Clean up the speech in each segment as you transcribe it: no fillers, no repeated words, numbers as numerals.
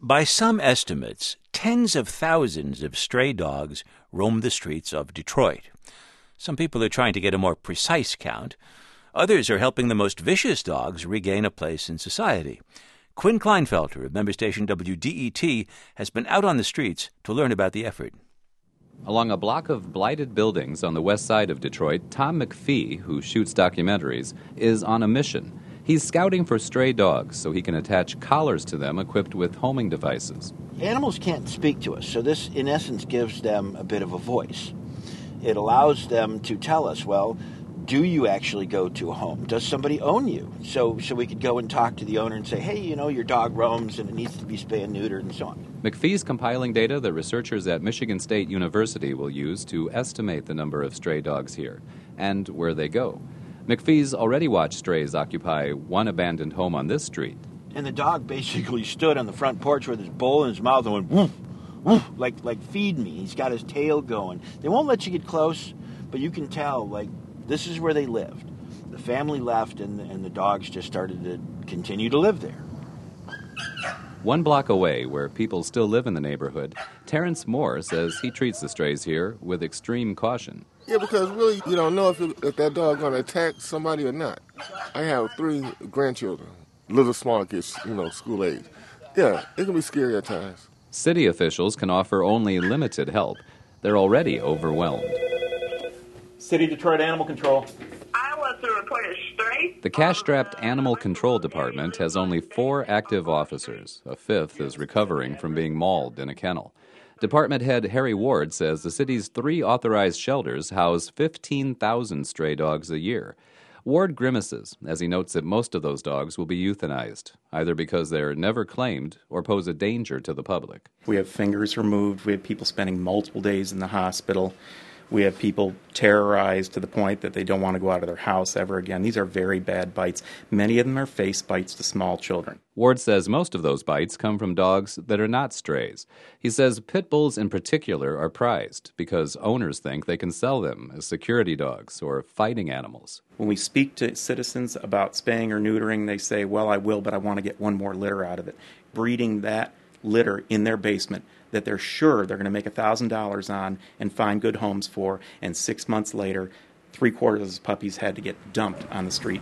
By some estimates, tens of thousands of stray dogs roam the streets of Detroit. Some people are trying to get a more precise count. Others are helping the most vicious dogs regain a place in society. Quinn Kleinfelter of member station WDET has been out on the streets to learn about the effort. Along a block of blighted buildings on the west side of Detroit, Tom McPhee, who shoots documentaries, is on a mission. He's scouting for stray dogs so he can attach collars to them equipped with homing devices. Animals can't speak to us, so this, in essence, gives them a bit of a voice. It allows them to tell us, well, do you actually go to a home? Does somebody own you? So we could go and talk to the owner and say, hey, your dog roams and it needs to be spayed and neutered and so on. McPhee's compiling data that researchers at Michigan State University will use to estimate the number of stray dogs here and where they go. McPhee's already watched strays occupy one abandoned home on this street. And the dog basically stood on the front porch with his bowl in his mouth and went, woof, woof, like feed me. He's got his tail going. They won't let you get close, but you can tell, this is where they lived. The family left, and the dogs just started to continue to live there. 1 block away, where people still live in the neighborhood, Terrence Moore says he treats the strays here with extreme caution. Yeah, because really you don't know if that dog's going to attack somebody or not. I have 3 grandchildren, little small kids, school age. Yeah, it can be scary at times. City officials can offer only limited help. They're already overwhelmed. City Detroit Animal Control. I want to report a stray. The cash-strapped Animal Control Department has only 4 active officers. A 5th is recovering from being mauled in a kennel. Department head Harry Ward says the city's 3 authorized shelters house 15,000 stray dogs a year. Ward grimaces as he notes that most of those dogs will be euthanized, either because they're never claimed or pose a danger to the public. We have fingers removed. We have people spending multiple days in the hospital. We have people terrorized to the point that they don't want to go out of their house ever again. These are very bad bites. Many of them are face bites to small children. Ward says most of those bites come from dogs that are not strays. He says pit bulls in particular are prized because owners think they can sell them as security dogs or fighting animals. When we speak to citizens about spaying or neutering, they say, well, I will, but I want to get one more litter out of it. Breeding that litter in their basement that they're sure they're going to make $1,000 on and find good homes for, and 6 months later, 3/4 of those puppies had to get dumped on the street.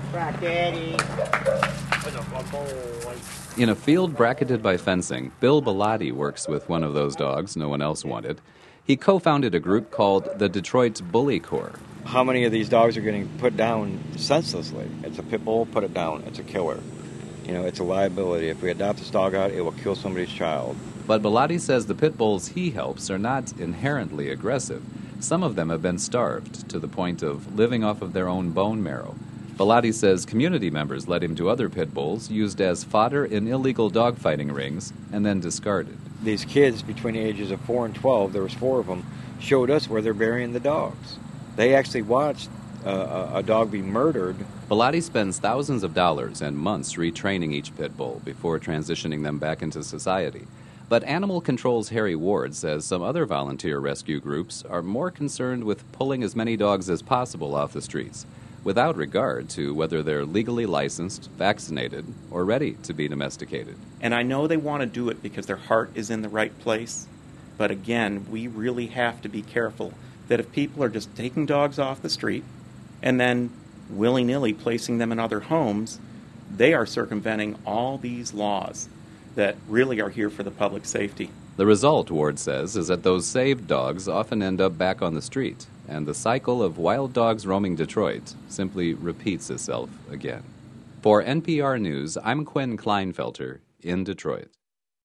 In a field bracketed by fencing, Bill Bellotti works with one of those dogs no one else wanted. He co-founded a group called the Detroit's Bully Corps. How many of these dogs are getting put down senselessly? It's a pit bull, put it down. It's a killer. It's a liability. If we adopt this dog out, it will kill somebody's child. But Bellotti says the pit bulls he helps are not inherently aggressive. Some of them have been starved to the point of living off of their own bone marrow. Bellotti says community members led him to other pit bulls used as fodder in illegal dogfighting rings and then discarded. These kids between the ages of 4 and 12, there was 4 of them, showed us where they're burying the dogs. They actually watched a dog be murdered. Bellotti spends thousands of dollars and months retraining each pit bull before transitioning them back into society. But Animal Control's Harry Ward says some other volunteer rescue groups are more concerned with pulling as many dogs as possible off the streets, without regard to whether they're legally licensed, vaccinated, or ready to be domesticated. And I know they want to do it because their heart is in the right place, but again, we really have to be careful that if people are just taking dogs off the street and then willy-nilly placing them in other homes, they are circumventing all these laws that really are here for the public safety. The result, Ward says, is that those saved dogs often end up back on the street, and the cycle of wild dogs roaming Detroit simply repeats itself again. For NPR News, I'm Quinn Kleinfelter in Detroit.